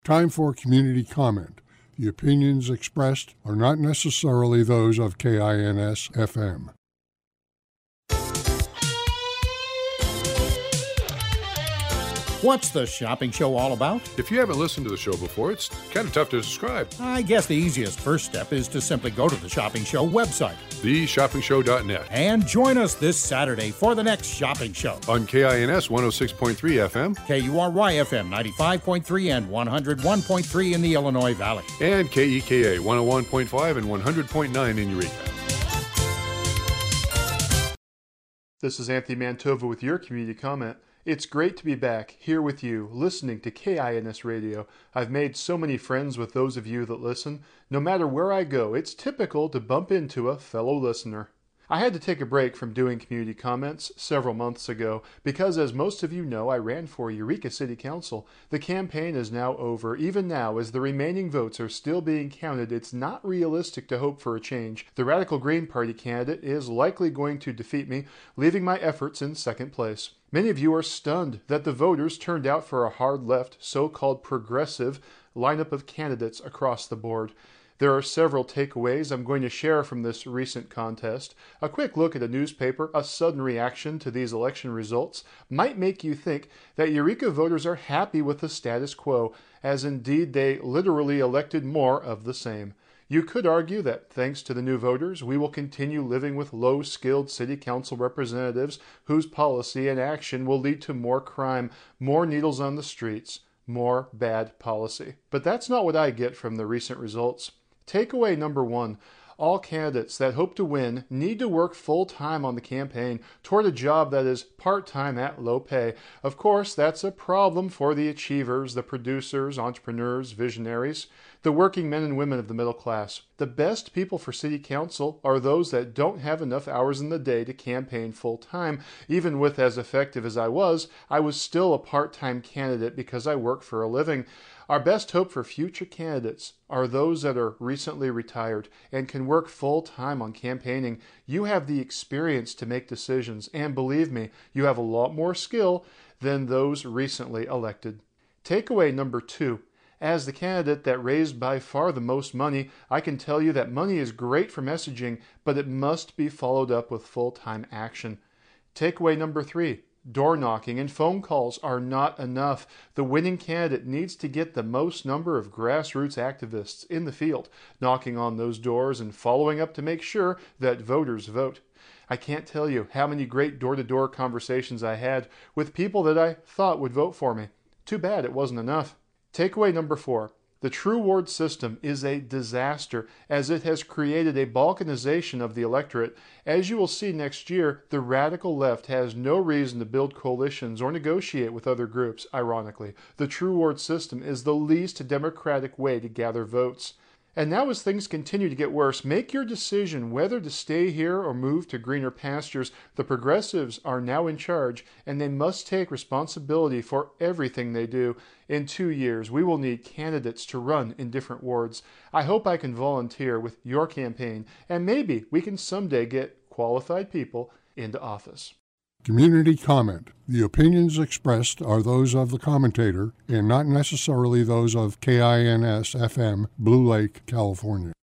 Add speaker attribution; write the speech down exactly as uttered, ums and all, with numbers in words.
Speaker 1: Time for community comment. The opinions expressed are not necessarily those of K I N S F M.
Speaker 2: What's the shopping show all about?
Speaker 3: If you haven't listened to the show before, it's kind of tough to describe.
Speaker 2: I guess the easiest first step is to simply go to the Shopping Show website,
Speaker 3: the shopping show dot net,
Speaker 2: and join us this Saturday for the next shopping show.
Speaker 3: On K I N S one oh six point three F M,
Speaker 2: K U R Y F M ninety-five point three and one oh one point three in the Illinois Valley,
Speaker 3: and K E K A one oh one point five and one hundred point nine in Eureka.
Speaker 4: This is Anthony Mantova with your community comment. It's great to be back here with you, listening to K I N S Radio. I've made so many friends with those of you that listen. No matter where I go, it's typical to bump into a fellow listener. I had to take a break from doing community comments several months ago because, as most of you know, I ran for Eureka City Council. The campaign is now over. Even now, as the remaining votes are still being counted, it's not realistic to hope for a change. The Radical Green Party candidate is likely going to defeat me, leaving my efforts in second place. Many of you are stunned that the voters turned out for a hard-left, so-called progressive lineup of candidates across the board. There are several takeaways I'm going to share from this recent contest. A quick look at a newspaper, a sudden reaction to these election results might make you think that Eureka voters are happy with the status quo, as indeed they literally elected more of the same. You could argue that thanks to the new voters, we will continue living with low-skilled city council representatives whose policy and action will lead to more crime, more needles on the streets, more bad policy. But that's not what I get from the recent results. Takeaway number one, all candidates that hope to win need to work full-time on the campaign toward a job that is part-time at low pay. Of course, that's a problem for the achievers, the producers, entrepreneurs, visionaries, the working men and women of the middle class. The best people for city council are those that don't have enough hours in the day to campaign full-time. Even with as effective as I was, I was still a part-time candidate because I work for a living. Our best hope for future candidates are those that are recently retired and can work full-time on campaigning. You have the experience to make decisions, and believe me, you have a lot more skill than those recently elected. Takeaway number two. As the candidate that raised by far the most money, I can tell you that money is great for messaging, but it must be followed up with full-time action. Takeaway number three. Door knocking and phone calls are not enough. The winning candidate needs to get the most number of grassroots activists in the field, knocking on those doors and following up to make sure that voters vote. I can't tell you how many great door-to-door conversations I had with people that I thought would vote for me. Too bad it wasn't enough. Takeaway number four. The True Ward system is a disaster as it has created a balkanization of the electorate. As you will see next year, the radical left has no reason to build coalitions or negotiate with other groups, ironically. The True Ward system is the least democratic way to gather votes. And now as things continue to get worse, make your decision whether to stay here or move to greener pastures. The progressives are now in charge, and they must take responsibility for everything they do. In two years, we will need candidates to run in different wards. I hope I can volunteer with your campaign, and maybe we can someday get qualified people into office.
Speaker 1: Community comment. The opinions expressed are those of the commentator and not necessarily those of K I N S F M, Blue Lake, California.